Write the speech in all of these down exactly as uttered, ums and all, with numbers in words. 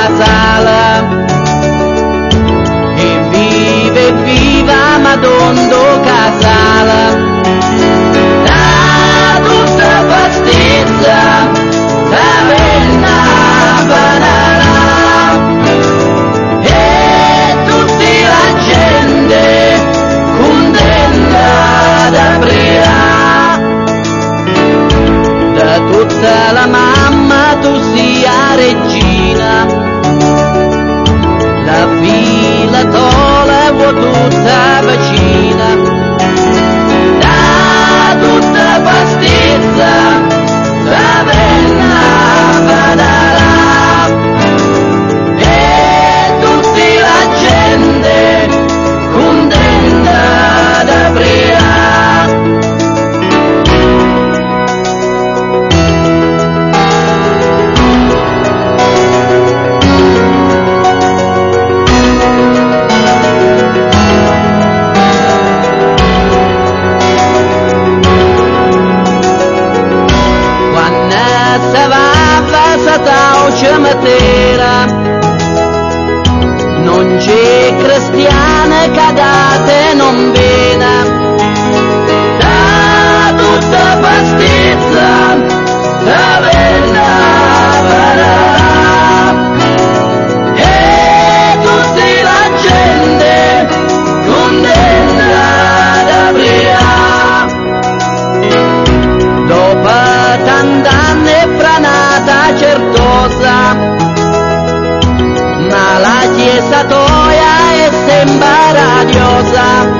casale e vive viva Madonna casale. Da tutta pastizza taverna banana e tutti la gente contenta da bria. Da tutta la mamma tu sia regina, la figlia tola vuoi tutta vicina. Da tutta pastizza taverna banana e tutti la gente contenta da bria. Matera non c'è cristiana cadate non vena. Da tutta pastizza taverna banana e tutti la gente contenta da bria. Dopo tant'anni franata certosa, ma la chiesa toia è sempre radiosa.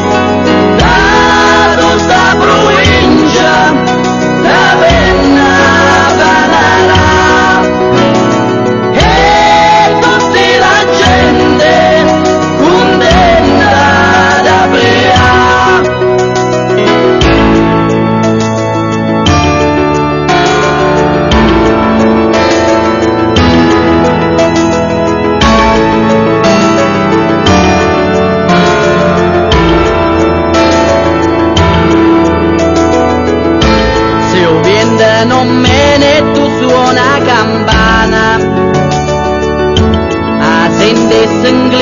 Da tutta provincia taverna banana e tutti la gente contenta da bria. Non me ne tu suona campana, a sentisse